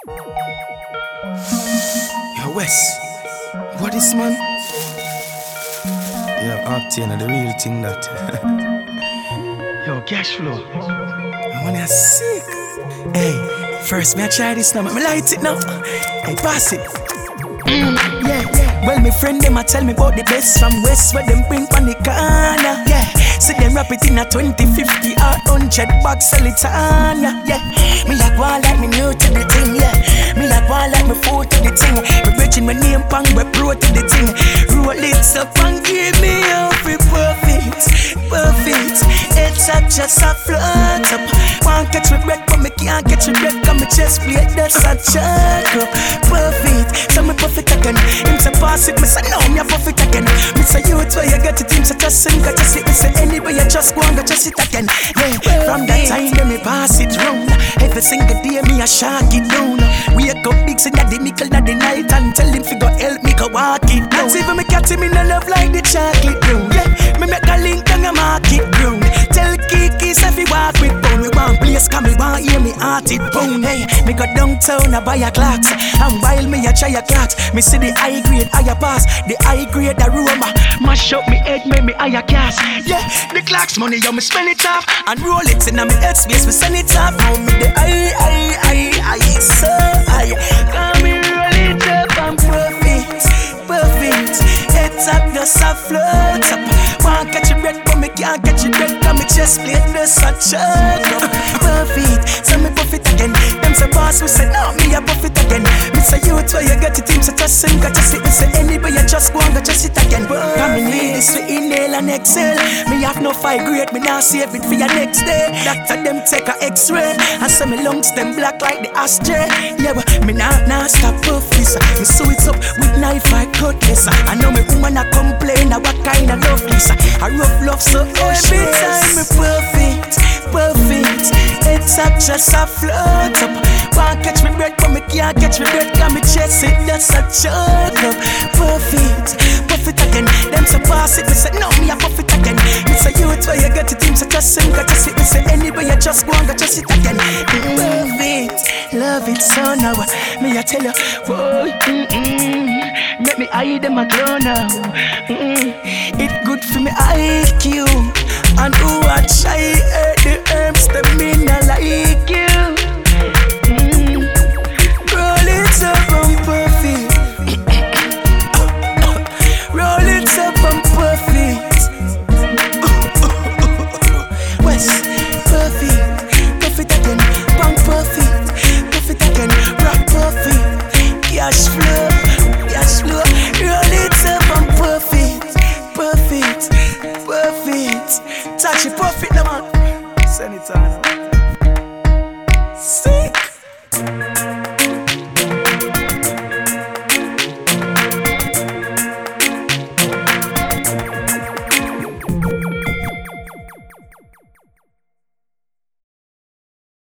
Yo, Wes, what is man? Yo, Octane, the real thing that. Yo, cash flow. I wanna sick. Hey, first me I try this now, me light it now. Hey, pass it. Yeah. Well, my friend them a tell me about the best from West, where them bring on the corner. Yeah, see them rap it in a 2050 or 100 bucks, sell it on ya. Yeah, me like one like me new to the thing. Yeah, me like one like me food to the thing. Me bridging my name pang we pro to the thing. Roll it up and give me up it perfect. It's up just a float up. Can't catch me breath, but me can't catch me breath. Cause me chest plate that's a choke up. Perfect, so me perfect again. Him say pass it, me say no, me a perfect again. Me say you it's where you get it, him say just sing, got just sit. Me say anyway you just go and go just sit again. Yeah, from that time then me pass it round. Every single day me a shark it down. Wake up big in the nickel in the night and tell him fi go help me go walk it down. That's even me cat him in the love like the chocolate brown. Yeah, me make a link and a mark it brown. Tell Kiki say fi walk with bone. We want place come we want hear me heart it bone. Hey, me go downtown a buy a clocks. And while me a try a clocks, me see the high grade higher pass, the high grade aroma. Mash up me head, make me higher cast. Yeah, the clocks money, yo me spend it off and roll it in a me head space, me send it off. Now me the high, so high. Come me roll it up and perfect. Heads up, just a float up. Can't catch your breath, but me can't catch your breath. Cause me chest plate just a choke up. Perfect, so me buff it again. Them say boss, we say no, me a buff it again. Me say you it's where you get it, him say just sing, got just sit. Me say anyway you just go and go just sit again. Cause me need this to inhale and exhale. Me have no 5 grade, me now save it for your next day. Doctor them take a x-ray and say me lungs them black like the ashtray. Yeah, but me now stop puff this. Me sew it up with knife, I cut this. I know me woman a complain of what kind of love this. I rough love so every time me perfect. It's up just a float up. Can't catch me breath, but me can't catch me breath. Cause me chest it, that's a choke up. Perfect again. Them say pass it, me say no, me a puff it again. Me say you it's where you get it, team say just sing, got just sit. Me say anyway you just go and go just sit again. Perfect, love it so now. Me I tell you, whoa, make me eye them a glow now. It good for me IQ. And who I try the herbs that me not like you. Roll it up and perfect. Roll it up and perfect. West, perfect again. Bang perfect again. Rock perfect. Cash flow. Roll it up and perfect. Touch it perfect, man. Send it on.